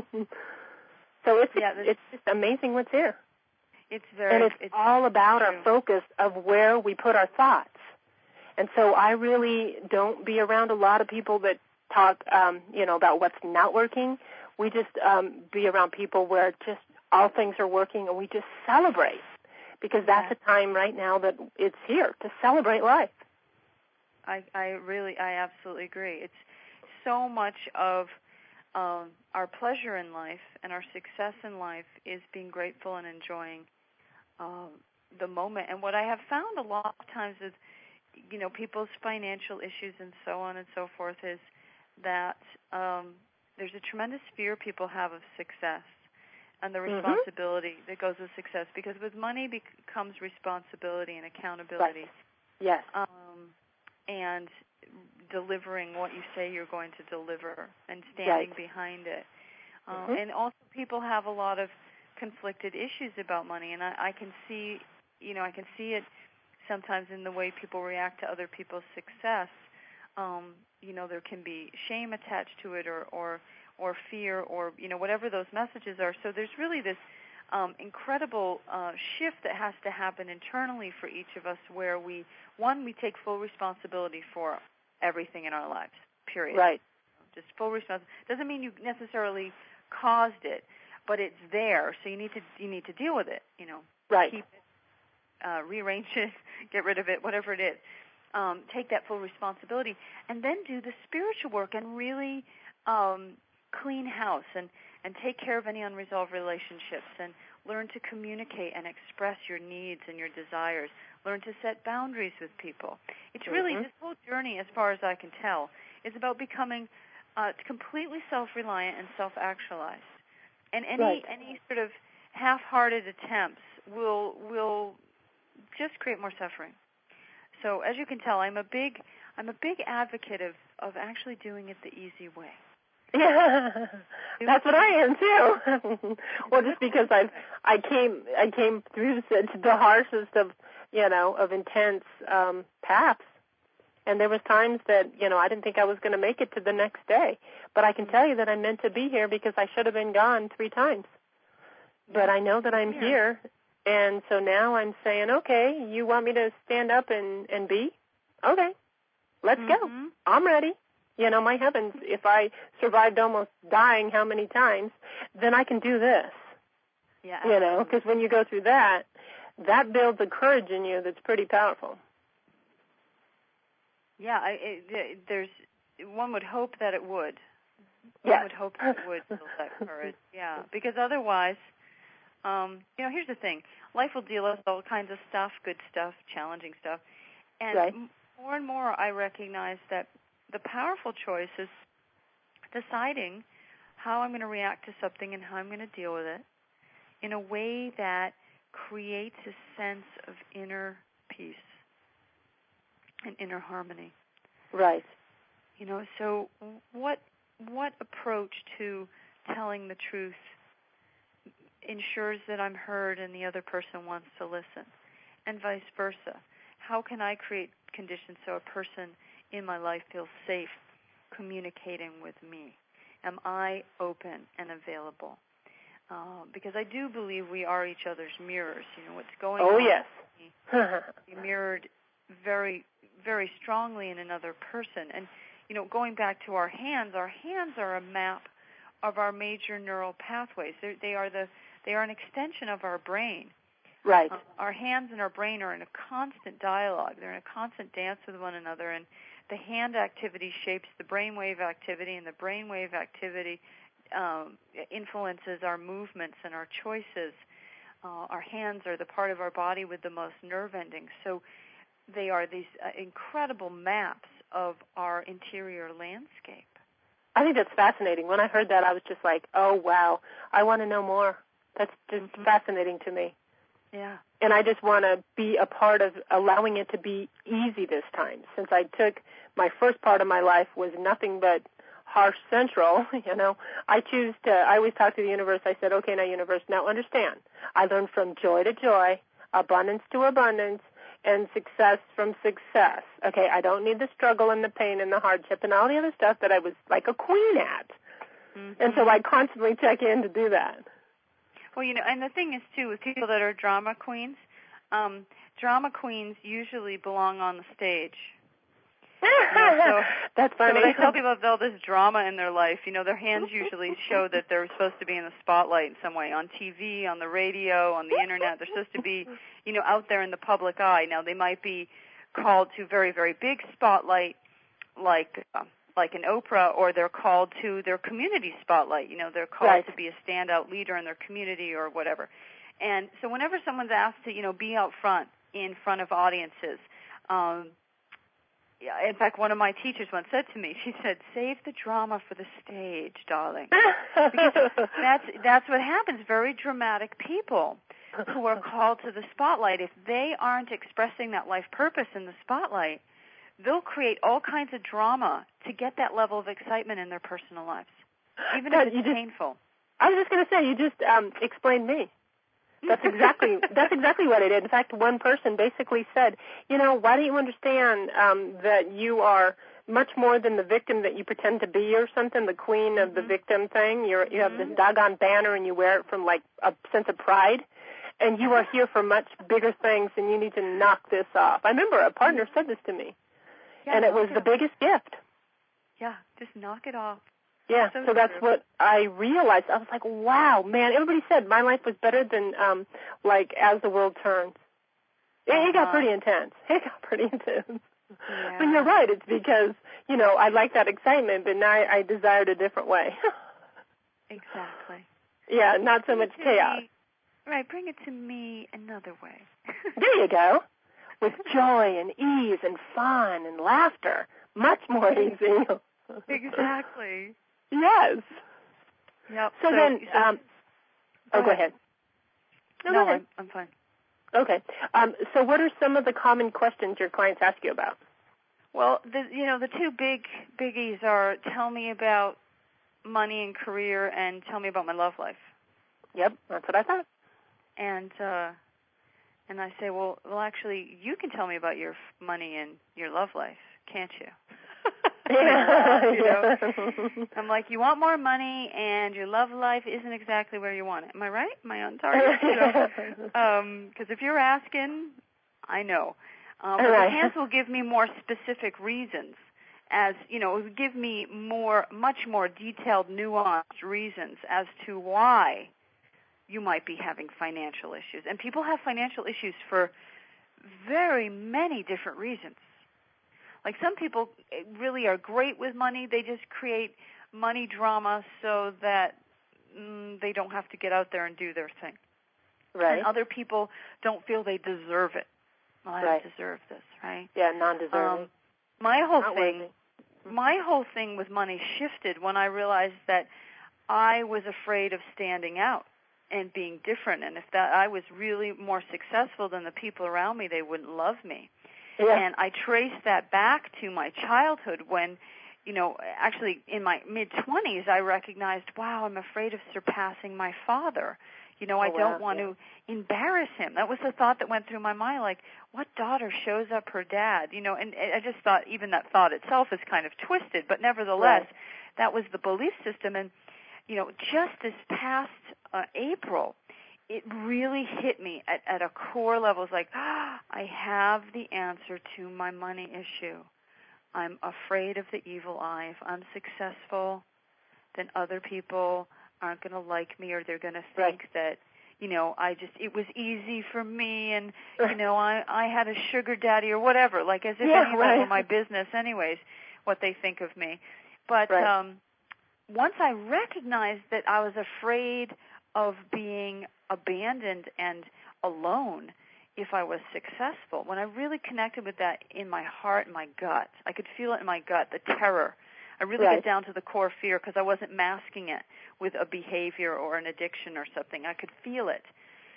So it's just amazing what's here. It's all about our focus of where we put our thoughts. And so I really don't be around a lot of people that talk, about what's not working. We just be around people where just all things are working, and we just celebrate, because that's a time right now that it's here to celebrate life. I absolutely agree. It's so much of our pleasure in life and our success in life is being grateful and enjoying the moment. And what I have found a lot of times is, people's financial issues and so on and so forth is that there's a tremendous fear people have of success and the responsibility that goes with success, because with money becomes responsibility and accountability. Right. Yes. And delivering what you say you're going to deliver and standing behind it. And also people have a lot of conflicted issues about money, and I can see, it sometimes in the way people react to other people's success. There can be shame attached to it, or fear, or whatever those messages are. So there's really this incredible shift that has to happen internally for each of us, where we take full responsibility for everything in our lives. Period. Right. Just full responsibility. Doesn't mean you necessarily caused it, but it's there. So you need to deal with it. Right. Keep it, rearrange it, get rid of it, whatever it is. Take that full responsibility, and then do the spiritual work and really clean house and take care of any unresolved relationships, and learn to communicate and express your needs and your desires. Learn to set boundaries with people. It's really, this whole journey, as far as I can tell, is about becoming completely self-reliant and self-actualized. And any sort of half-hearted attempts will just create more suffering. So as you can tell, I'm a big advocate of actually doing it the easy way. Yeah, that's what I am too. Well, just because I came through the harshest of intense paths, and there was times that I didn't think I was going to make it to the next day. But I can tell you that I'm meant to be here because I should have been gone 3 times. But I know that I'm here, and so now I'm saying, okay, you want me to stand up and be? Okay, let's go. I'm ready. My heavens, if I survived almost dying how many times, then I can do this. Yeah. Because when you go through that builds a courage in you that's pretty powerful. Yeah, there's one would hope that it would. Yes. One would hope that it would build that courage. Yeah, because otherwise, here's the thing: life will deal us all kinds of stuff, good stuff, challenging stuff, and more and more I recognize that the powerful choice is deciding how I'm going to react to something and how I'm going to deal with it in a way that creates a sense of inner peace and inner harmony. Right. So what approach to telling the truth ensures that I'm heard and the other person wants to listen, and vice versa? How can I create conditions so a person in my life feels safe communicating with me? Am I open and available? Because I do believe we are each other's mirrors. What's going on. Oh, yes. Be mirrored very, very strongly in another person. And, going back to our hands are a map of our major neural pathways. They are an extension of our brain. Right. Our hands and our brain are in a constant dialogue. They're in a constant dance with one another, and the hand activity shapes the brainwave activity, and the brainwave activity influences our movements and our choices. Our hands are the part of our body with the most nerve endings. So they are these incredible maps of our interior landscape. I think that's fascinating. When I heard that, I was just like, oh, wow, I want to know more. That's just fascinating to me. Yeah. And I just want to be a part of allowing it to be easy this time. Since I took my first part of my life was nothing but harsh central, I always talk to the universe. I said, okay, now universe, now understand. I learned from joy to joy, abundance to abundance, and success from success. Okay, I don't need the struggle and the pain and the hardship and all the other stuff that I was like a queen at. And so I constantly check in to do that. Well, and the thing is, too, with people that are drama queens usually belong on the stage. That's funny. So when I tell people about all this drama in their life, their hands usually show that they're supposed to be in the spotlight in some way, on TV, on the radio, on the Internet. They're supposed to be, out there in the public eye. Now, they might be called to very, very big spotlight, like an Oprah, or they're called to their community spotlight. They're called to be a standout leader in their community or whatever. And so whenever someone's asked to, be out front, in front of audiences, in fact, one of my teachers once said to me, she said, save the drama for the stage, darling. Because that's what happens. Very dramatic people who are called to the spotlight, if they aren't expressing that life purpose in the spotlight, they'll create all kinds of drama to get that level of excitement in their personal lives, even if it's painful. I was just going to say, you just explained me. That's exactly what I did. In fact, one person basically said, why don't you understand that you are much more than the victim that you pretend to be or something, the queen of the victim thing. You have this doggone banner and you wear it from like a sense of pride. And you are here for much bigger things and you need to knock this off. I remember a partner said this to me. Yeah, and it was the biggest gift. Yeah, just knock it off. Yeah, so that's what I realized. I was like, wow, man, everybody said my life was better than, As the World Turns. It got pretty intense. Yeah. But you're right, it's because, I like that excitement, but now I desired a different way. Exactly. Yeah, not so much chaos. Right, bring it to me another way. There you go. With joy and ease and fun and laughter. Much more easy. Exactly. Yes. Yep. So then, go ahead. No, I'm fine. Okay. So what are some of the common questions your clients ask you about? Well, the two biggies are tell me about money and career and tell me about my love life. Yep, that's what I thought. And I say, well, actually, you can tell me about your money and your love life, can't you? I'm like, you want more money and your love life isn't exactly where you want it. Am I right? Am I on target? Because if you're asking, I know. But the hands will give me more specific reasons, as it will give me much more detailed, nuanced reasons as to why you might be having financial issues. And people have financial issues for very many different reasons. Like some people really are great with money. They just create money drama so that they don't have to get out there and do their thing. Right. And other people don't feel they deserve it. Well, I don't deserve this, right? Yeah, non-deserving. My whole thing with money shifted when I realized that I was afraid of standing out and being different. And if that I was really more successful than the people around me, they wouldn't love me. Yeah. And I traced that back to my childhood when, actually in my mid-20s, I recognized, wow, I'm afraid of surpassing my father. I don't want to embarrass him. That was the thought that went through my mind, like, what daughter shows up her dad? And I just thought even that thought itself is kind of twisted, but nevertheless, that was the belief system. And, just this past April, it really hit me at a core level. It's like, I have the answer to my money issue. I'm afraid of the evil eye. If I'm successful, then other people aren't going to like me, or they're going to think that, it was easy for me, and, I had a sugar daddy or whatever, like as if any of that were my business anyways, what they think of me. But once I recognized that I was afraid of being abandoned and alone if I was successful, when I really connected with that in my heart and my gut, I could feel it in my gut, the terror. I really got down to the core fear because I wasn't masking it with a behavior or an addiction or something. I could feel it.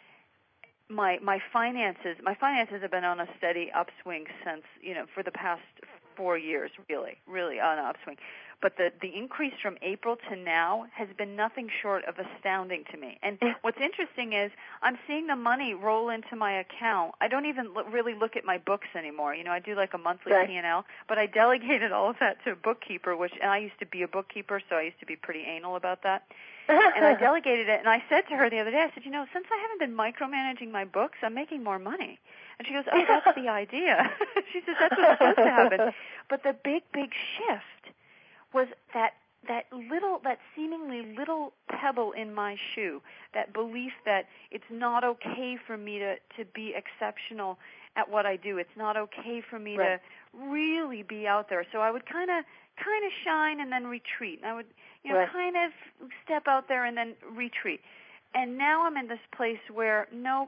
My finances have been on a steady upswing since, for the past 4 years, really on an upswing. But the increase from April to now has been nothing short of astounding to me. And what's interesting is I'm seeing the money roll into my account. I don't even really look at my books anymore. I do like a monthly P&L, but I delegated all of that to a bookkeeper, and I used to be a bookkeeper, so I used to be pretty anal about that. And I delegated it, and I said to her the other day, I said, since I haven't been micromanaging my books, I'm making more money. And she goes, oh, that's the idea. She says, that's what's supposed to happen. But the big shift was that seemingly little pebble in my shoe, that belief that it's not okay for me to be exceptional at what I do. It's not okay for me to really be out there. So I would kind of shine and then retreat. And I would, kind of step out there and then retreat. And now I'm in this place where, nope,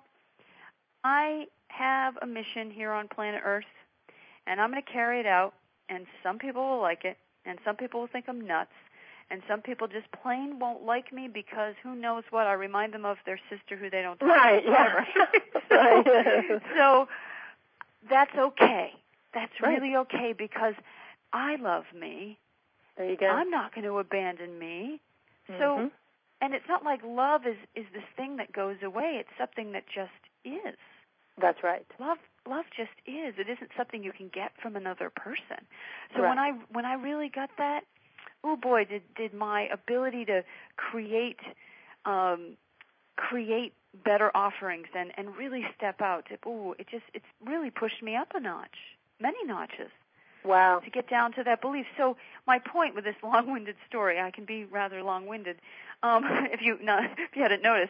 I have a mission here on planet Earth, and I'm going to carry it out, and some people will like it, and some people will think I'm nuts, and some people just plain won't like me because who knows what, I remind them of their sister who they don't talk to. So that's okay. That's really okay because I love me. There you go. I'm not going to abandon me. So, and it's not like love is this thing that goes away. It's something that just is. That's right. Love just is. It isn't something you can get from another person. So when I really got that, oh boy, did my ability to create better offerings and really step out. It's really pushed me up a notch, many notches. Wow. To get down to that belief. So my point with this long-winded story, I can be rather long-winded, if you hadn't noticed,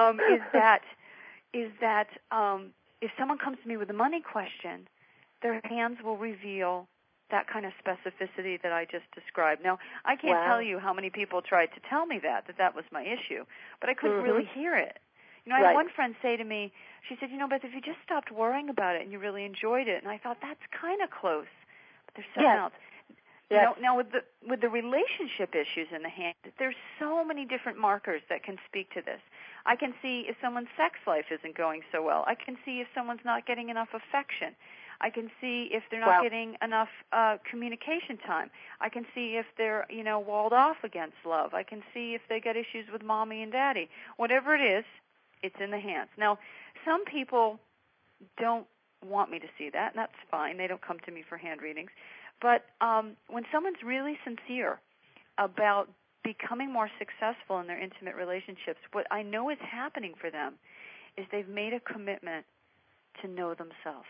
is that if someone comes to me with a money question, their hands will reveal that kind of specificity that I just described. Now, I can't tell you how many people tried to tell me that was my issue, but I couldn't really hear it. I had one friend say to me, she said, Beth, if you just stopped worrying about it and you really enjoyed it, and I thought, that's kind of close. There's something else. Yes. Now with the relationship issues in the hand, there's so many different markers that can speak to this. I can see if someone's sex life isn't going so well. I can see if someone's not getting enough affection. I can see if they're not getting enough communication time. I can see if they're, walled off against love. I can see if they get issues with mommy and daddy. Whatever it is, it's in the hands. Now, some people don't want me to see that, and that's fine. They don't come to me for hand readings. But when someone's really sincere about becoming more successful in their intimate relationships, what I know is happening for them is they've made a commitment to know themselves.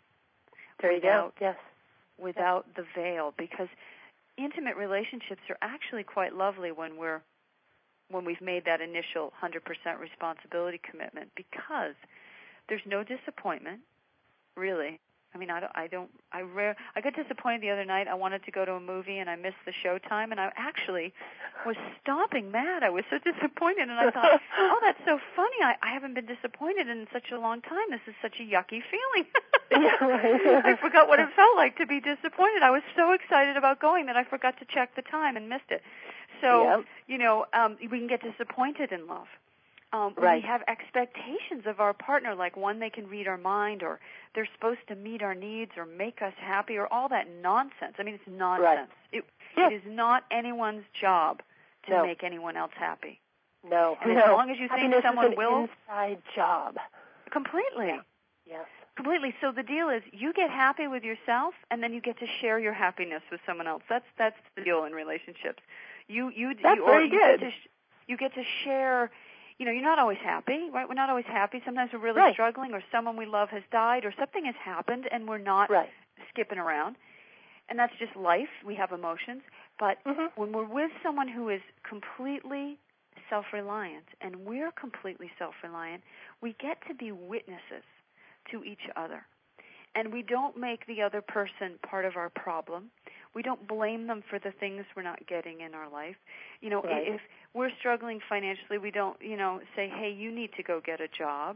There you go. Yes. Without the veil, because intimate relationships are actually quite lovely when we've made that initial 100% responsibility commitment, because there's no disappointment, really. I mean, I got disappointed the other night. I wanted to go to a movie, and I missed the show time, and I actually was stomping mad. I was so disappointed, and I thought, oh, that's so funny. I haven't been disappointed in such a long time. This is such a yucky feeling. Yeah, right. I forgot what it felt like to be disappointed. I was so excited about going that I forgot to check the time and missed it. So, we can get disappointed in love. Right. We have expectations of our partner, like one, they can read our mind, or they're supposed to meet our needs or make us happy, or all that nonsense. I mean, it's nonsense. Right. It is not anyone's job to make anyone else happy. No. And as long as you think someone will, is an inside job. Completely. Yeah. Yes. Completely. So the deal is, you get happy with yourself, and then you get to share your happiness with someone else. That's the deal in relationships. That's very good. You get to share. You're not always happy, right? We're not always happy. Sometimes we're really struggling, or someone we love has died, or something has happened, and we're not skipping around. And that's just life. We have emotions. But when we're with someone who is completely self-reliant, and we're completely self-reliant, we get to be witnesses to each other. And we don't make the other person part of our problem. We don't blame them for the things we're not getting in our life. If we're struggling financially, we don't, say, hey, you need to go get a job.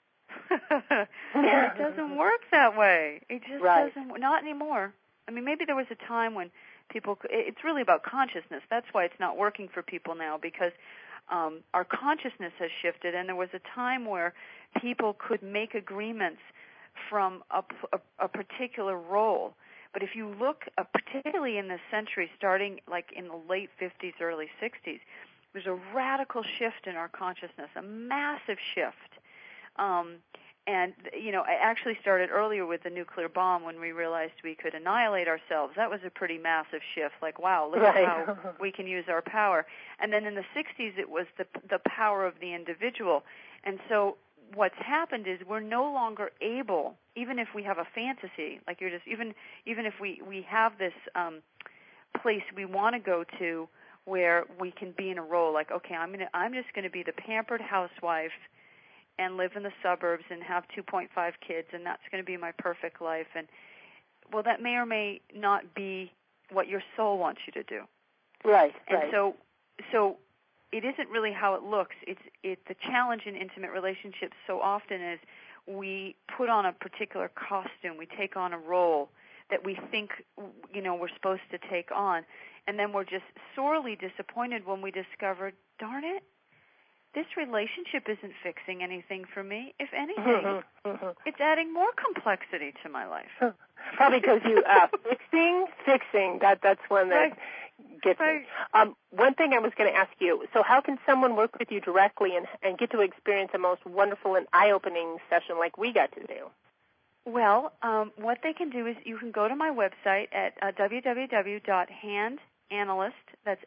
It doesn't work that way. It just doesn't, not anymore. I mean, maybe there was a time when people, it's really about consciousness. That's why it's not working for people now, because our consciousness has shifted, and there was a time where people could make agreements from a particular role. But if you look, particularly in this century, starting like in the late 50s, early 60s, there's a radical shift in our consciousness, a massive shift. And, I actually started earlier with the nuclear bomb when we realized we could annihilate ourselves. That was a pretty massive shift, like, wow, look at how we can use our power. And then in the 60s, it was the power of the individual. And so what's happened is we're no longer able, even if we have a fantasy, like you're just, even if we have this place we want to go to where we can be in a role, like, okay, I'm just going to be the pampered housewife and live in the suburbs and have 2.5 kids, and that's going to be my perfect life. And, well, that may or may not be what your soul wants you to do. Right. And so it isn't really how it looks. It's the challenge in intimate relationships so often is we put on a particular costume, we take on a role that we think, we're supposed to take on, and then we're just sorely disappointed when we discover, darn it, this relationship isn't fixing anything for me. If anything, it's adding more complexity to my life. Probably because you fixing. That's one that gets me. One thing I was going to ask you. So, how can someone work with you directly and get to experience a most wonderful and eye-opening session like we got to do? Well, what they can do is you can go to my website at www.handanalyst. That's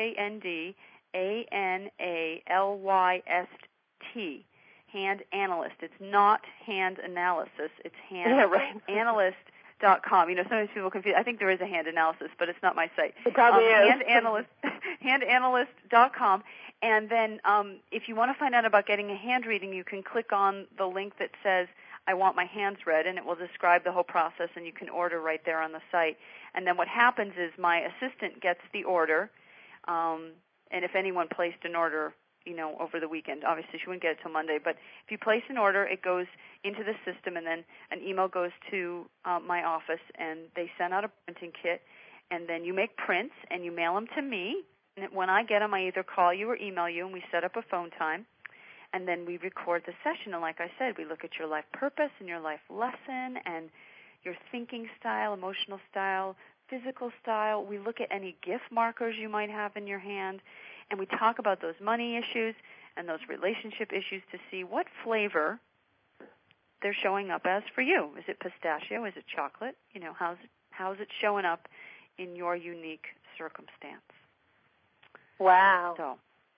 HANDANALYST. Hand Analyst. It's not hand analysis. It's handanalyst.com. Sometimes people confuse. I think there is a hand analysis, but it's not my site. It probably is. Handanalyst.com. And then if you want to find out about getting a hand reading, you can click on the link that says, I want my hands read, and it will describe the whole process, and you can order right there on the site. And then what happens is my assistant gets the order, and if anyone placed an order, over the weekend, obviously she wouldn't get it till Monday, but if you place an order, it goes into the system, and then an email goes to my office, and they send out a printing kit, and then you make prints, and you mail them to me, and when I get them, I either call you or email you, and we set up a phone time. and then we record the session. And like I said, we look at your life purpose and your life lesson and your thinking style, emotional style, physical style. We look at any gift markers you might have in your hand, and we talk about those money issues and those relationship issues to see what flavor they're showing up as for you. Is it pistachio? Is it chocolate? You know, how's it showing up in your unique circumstance? Wow. So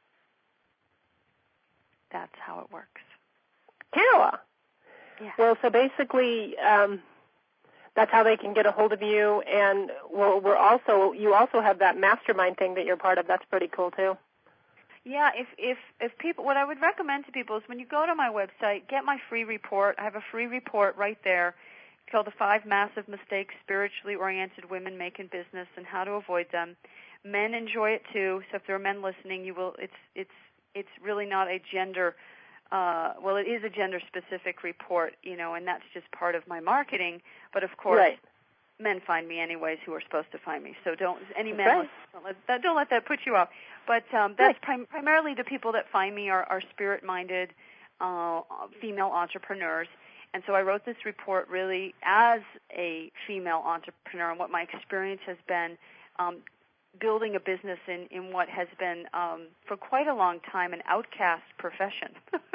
that's how it works. Kayla. Yeah. Well, so basically, that's how they can get a hold of you. And you also have that mastermind thing that you're part of. That's pretty cool too. Yeah, if people, what I would recommend to people is when you go to my website, get my free report. I have a free report right there. It's called The 5 Massive Mistakes Spiritually Oriented Women Make in Business and How to Avoid Them. Men enjoy it too. So if there are men listening, you will. It's really not a gender. Well, it is a gender-specific report, you know, and that's just part of my marketing. But of course, right. Men find me anyways who are supposed to find me. So don't right. don't let that put you off. But that's primarily the people that find me are spirit-minded female entrepreneurs. And so I wrote this report really as a female entrepreneur and what my experience has been building a business in what has been for quite a long time an outcast profession.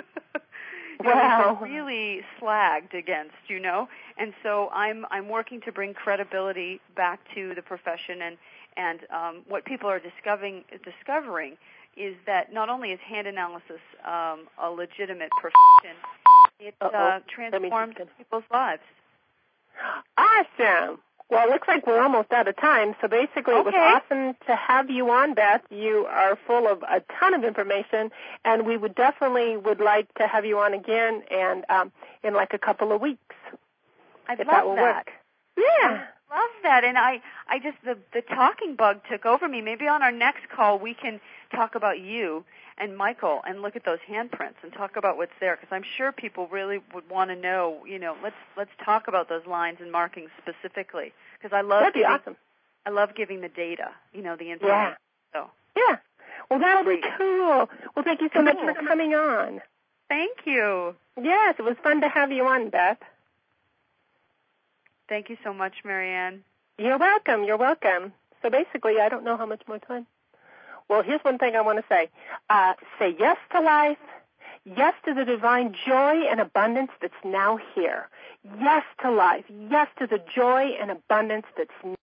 Wow. We've been really slagged against, you know, and so I'm working to bring credibility back to the profession, and what people are discovering is that not only is hand analysis a legitimate profession, it transforms people's lives. Awesome. Well, it looks like we're almost out of time, so basically It was awesome to have you on, Beth. You are full of a ton of information, and we would like to have you on again and in like a couple of weeks. I'd if love that will work. Yeah. I love that, and I just, the talking bug took over me. Maybe on our next call we can talk about you and Michael and look at those handprints and talk about what's there, because I'm sure people really would want to know, you know, let's talk about those lines and markings specifically, because I love awesome. I love giving the data, you know, the information. Yeah. So. Yeah. Well, that'll be cool. Well, thank you so much for coming on. Thank you. Yes, it was fun to have you on, Beth. Thank you so much, Marianne. You're welcome. You're welcome. So basically, I don't know how much more time. Well, here's one thing I want to say. Say yes to life, yes to the divine joy and abundance that's now here. Yes to life, yes to the joy and abundance that's